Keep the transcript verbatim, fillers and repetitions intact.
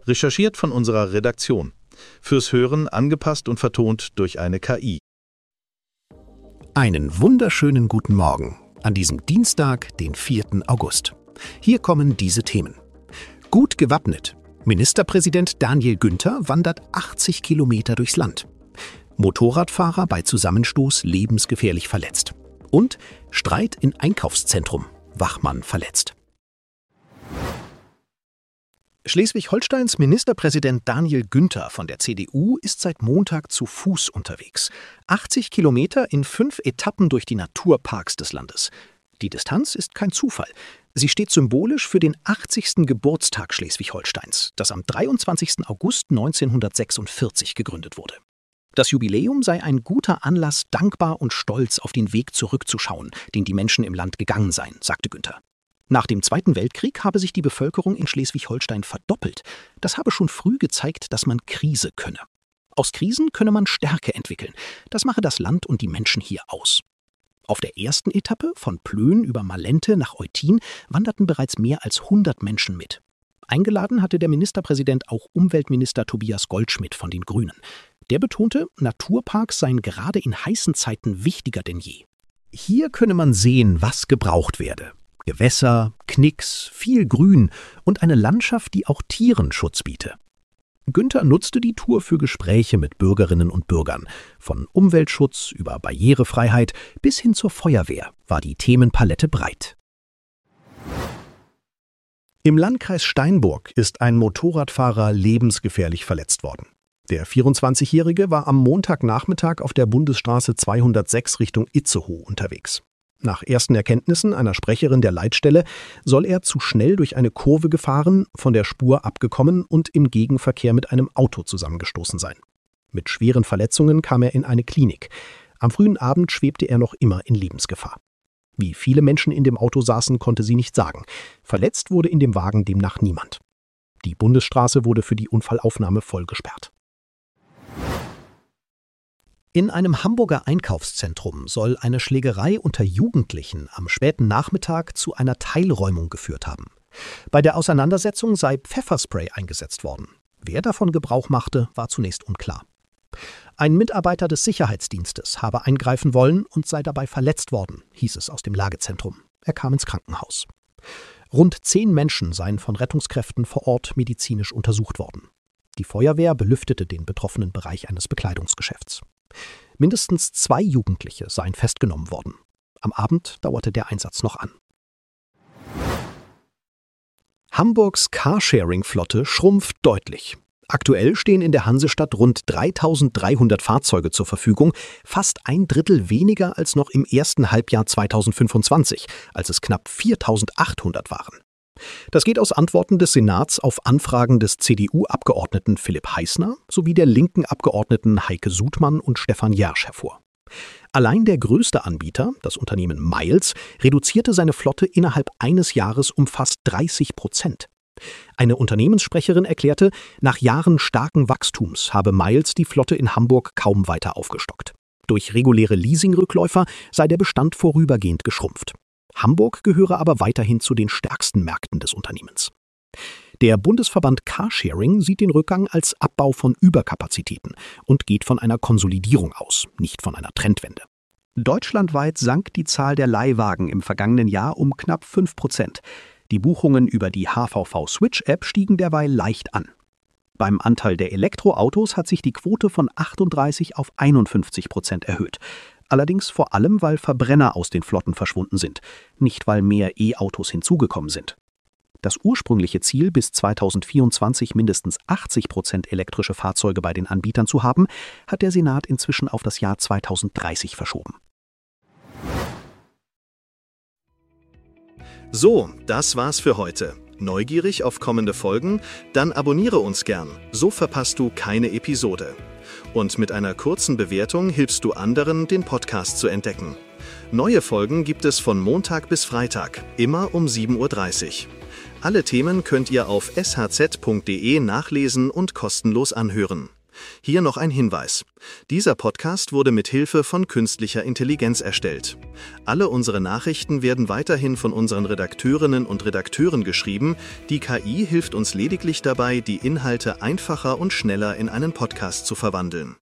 Recherchiert von unserer Redaktion. Fürs Hören angepasst und vertont durch eine K I. Einen wunderschönen guten Morgen an diesem Dienstag, den vierten August. Hier kommen diese Themen. Gut gewappnet. Ministerpräsident Daniel Günther wandert achtzig Kilometer durchs Land. Motorradfahrer bei Zusammenstoß lebensgefährlich verletzt. Und Streit in Einkaufszentrum. Wachmann verletzt. Schleswig-Holsteins Ministerpräsident Daniel Günther von der C D U ist seit Montag zu Fuß unterwegs. achtzig Kilometer in fünf Etappen durch die Naturparks des Landes. Die Distanz ist kein Zufall. Sie steht symbolisch für den achtzigsten Geburtstag Schleswig-Holsteins, das am dreiundzwanzigsten August neunzehnhundertsechsundvierzig gegründet wurde. Das Jubiläum sei ein guter Anlass, dankbar und stolz auf den Weg zurückzuschauen, den die Menschen im Land gegangen seien, sagte Günther. Nach dem Zweiten Weltkrieg habe sich die Bevölkerung in Schleswig-Holstein verdoppelt. Das habe schon früh gezeigt, dass man Krise könne. Aus Krisen könne man Stärke entwickeln. Das mache das Land und die Menschen hier aus. Auf der ersten Etappe, von Plön über Malente nach Eutin, wanderten bereits mehr als hundert Menschen mit. Eingeladen hatte der Ministerpräsident auch Umweltminister Tobias Goldschmidt von den Grünen. Der betonte, Naturparks seien gerade in heißen Zeiten wichtiger denn je. Hier könne man sehen, was gebraucht werde. Gewässer, Knicks, viel Grün und eine Landschaft, die auch Tieren Schutz biete. Günther nutzte die Tour für Gespräche mit Bürgerinnen und Bürgern. Von Umweltschutz über Barrierefreiheit bis hin zur Feuerwehr war die Themenpalette breit. Im Landkreis Steinburg ist ein Motorradfahrer lebensgefährlich verletzt worden. Der vierundzwanzigjährige war am Montagnachmittag auf der Bundesstraße zweihundertsechs Richtung Itzehoe unterwegs. Nach ersten Erkenntnissen einer Sprecherin der Leitstelle soll er zu schnell durch eine Kurve gefahren, von der Spur abgekommen und im Gegenverkehr mit einem Auto zusammengestoßen sein. Mit schweren Verletzungen kam er in eine Klinik. Am frühen Abend schwebte er noch immer in Lebensgefahr. Wie viele Menschen in dem Auto saßen, konnte sie nicht sagen. Verletzt wurde in dem Wagen demnach niemand. Die Bundesstraße wurde für die Unfallaufnahme voll gesperrt. In einem Hamburger Einkaufszentrum soll eine Schlägerei unter Jugendlichen am späten Nachmittag zu einer Teilräumung geführt haben. Bei der Auseinandersetzung sei Pfefferspray eingesetzt worden. Wer davon Gebrauch machte, war zunächst unklar. Ein Mitarbeiter des Sicherheitsdienstes habe eingreifen wollen und sei dabei verletzt worden, hieß es aus dem Lagezentrum. Er kam ins Krankenhaus. Rund zehn Menschen seien von Rettungskräften vor Ort medizinisch untersucht worden. Die Feuerwehr belüftete den betroffenen Bereich eines Bekleidungsgeschäfts. Mindestens zwei Jugendliche seien festgenommen worden. Am Abend dauerte der Einsatz noch an. Hamburgs Carsharing-Flotte schrumpft deutlich. Aktuell stehen in der Hansestadt rund dreitausenddreihundert Fahrzeuge zur Verfügung, fast ein Drittel weniger als noch im ersten Halbjahr zweitausendfünfundzwanzig, als es knapp viertausendachthundert waren. Das geht aus Antworten des Senats auf Anfragen des C D U-Abgeordneten Philipp Heißner sowie der linken Abgeordneten Heike Sudmann und Stefan Jersch hervor. Allein der größte Anbieter, das Unternehmen Miles, reduzierte seine Flotte innerhalb eines Jahres um fast dreißig Prozent. Eine Unternehmenssprecherin erklärte, nach Jahren starken Wachstums habe Miles die Flotte in Hamburg kaum weiter aufgestockt. Durch reguläre Leasingrückläufer sei der Bestand vorübergehend geschrumpft. Hamburg gehöre aber weiterhin zu den stärksten Märkten des Unternehmens. Der Bundesverband Carsharing sieht den Rückgang als Abbau von Überkapazitäten und geht von einer Konsolidierung aus, nicht von einer Trendwende. Deutschlandweit sank die Zahl der Leihwagen im vergangenen Jahr um knapp fünf Prozent. Die Buchungen über die H V V Switch-App stiegen derweil leicht an. Beim Anteil der Elektroautos hat sich die Quote von achtunddreißig auf einundfünfzig Prozent erhöht. Allerdings vor allem, weil Verbrenner aus den Flotten verschwunden sind, nicht weil mehr E-Autos hinzugekommen sind. Das ursprüngliche Ziel, bis zweitausendvierundzwanzig mindestens achtzig Prozent elektrische Fahrzeuge bei den Anbietern zu haben, hat der Senat inzwischen auf das Jahr zweitausenddreißig verschoben. So, das war's für heute. Neugierig auf kommende Folgen? Dann abonniere uns gern, so verpasst du keine Episode. Und mit einer kurzen Bewertung hilfst du anderen, den Podcast zu entdecken. Neue Folgen gibt es von Montag bis Freitag, immer um sieben Uhr dreißig. Alle Themen könnt ihr auf s h z punkt d e nachlesen und kostenlos anhören. Hier noch ein Hinweis. Dieser Podcast wurde mit Hilfe von künstlicher Intelligenz erstellt. Alle unsere Nachrichten werden weiterhin von unseren Redakteurinnen und Redakteuren geschrieben. Die K I hilft uns lediglich dabei, die Inhalte einfacher und schneller in einen Podcast zu verwandeln.